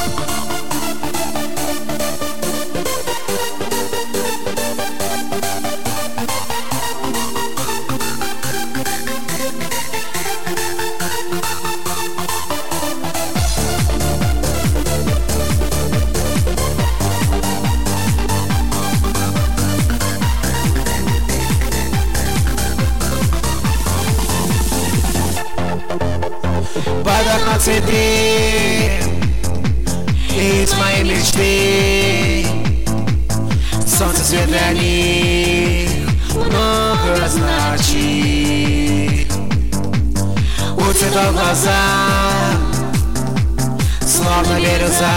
Под окном цветы из моей мечты. Солнце свет для них много значит. У цветов глаза словно бирюза,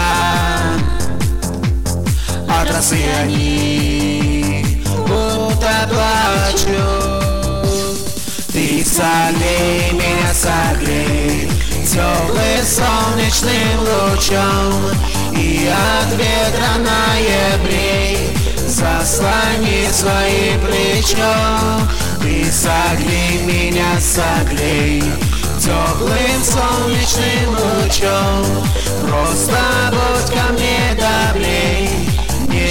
от росы они будто плачут. Ты согрей меня, согрей теплым солнечным лучом, и от ветра ноябрей заслони своим плечом. Ты согрей меня, согрей теплым солнечным лучом, просто будь ко мне добрей, не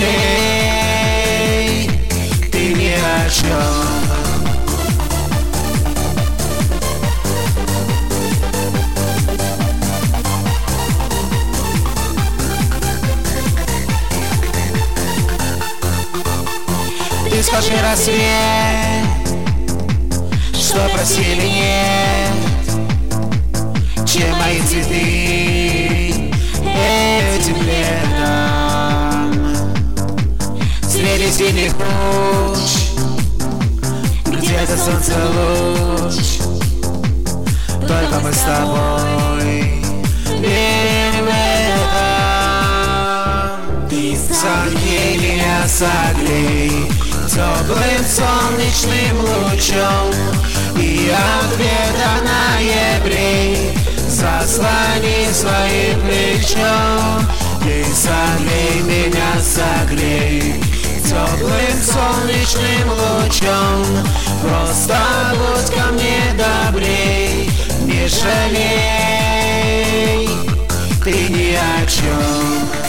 жалей ты ни о чем. Ты скажи, рассвет, что просили нет, чем мои цветы этим летом. Среди синих туч где-то солнце луч, только мы с тобой верим в это. Ты согрей меня, согрей теплым солнечным лучом, и от ветра ноябрей заслони своим плечом. Ты согрей меня, согрей теплым солнечным лучом, просто будь ко мне добрей, не жалей ты ни о чем.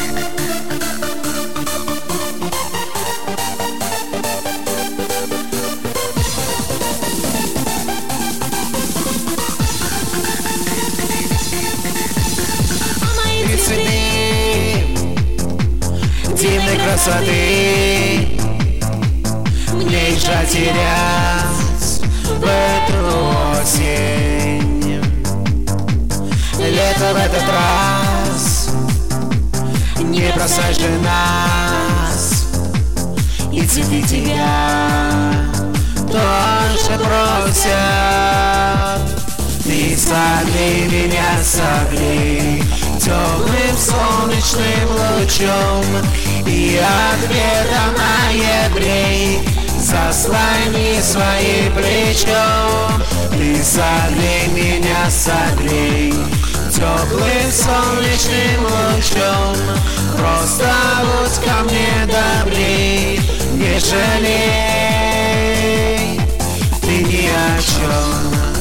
Дивной красоты мне их жаль терять в эту осень. Лето в этот раз не бросай же нас, и цветы тебя тоже просят. Ты согрей меня, согрей теплым солнечным лучом, и от ветра ноябрей заслони своим плечом. Ты согрей меня, согрей теплым солнечным лучом, просто будь ко мне добрей, не жалей ты ни о чем.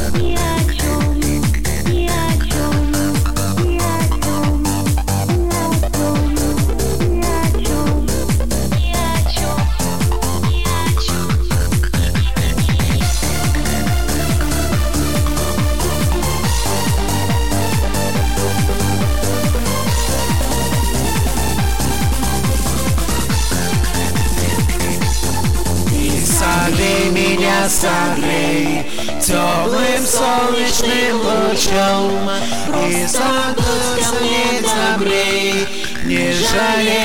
Согрей меня, согрей теплым солнечным лучом, и будь ко мне добрей, не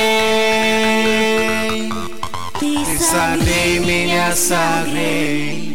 жалей. Ты согрей меня, согрей.